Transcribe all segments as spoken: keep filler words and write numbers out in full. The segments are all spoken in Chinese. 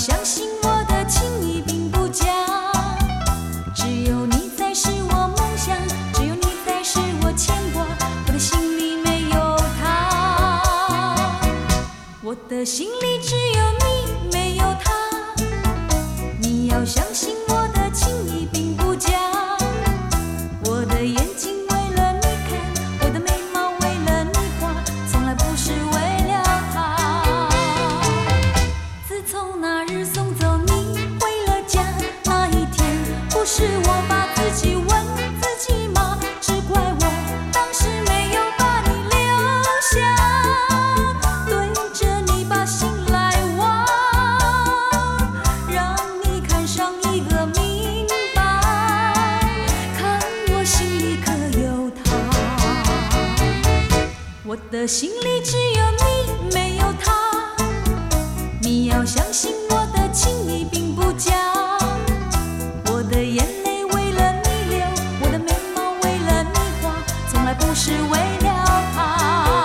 相信我的情意并不假，只有你才是我梦想，只有你才是我牵挂，我的心里没有他，我的心里只有你没有他，你要相信我的情意并不假，我的眼睛为了你看，我的眉毛为了你画，从来不是为了他。自从那日送走你回了家，那一天不是我把自己问自己吗？只怪我当时没有把你留下，对着你把心来挖，让你看上一个明白，看我心里可有他，我的心里只有你没有他，你要相信我的情意并不假，我的眼泪为了你流，我的眉毛为了你画，从来不是为了他。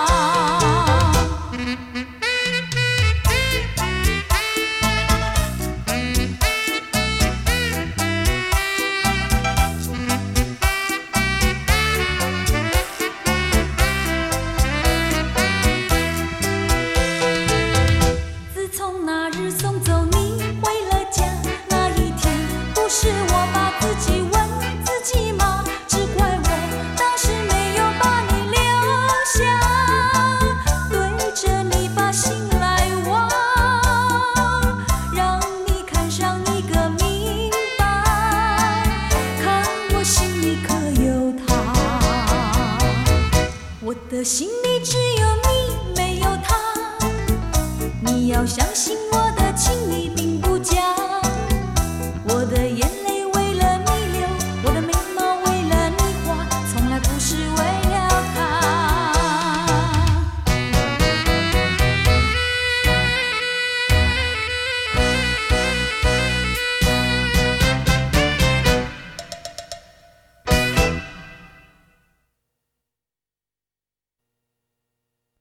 自从那日送走你回了家，那一天不是我把自己问自己吗？只怪我当时没有把你留下，对着你把心来挖，让你看上一个明白，看我心里可有他，我的心里只有你没有他，你要相信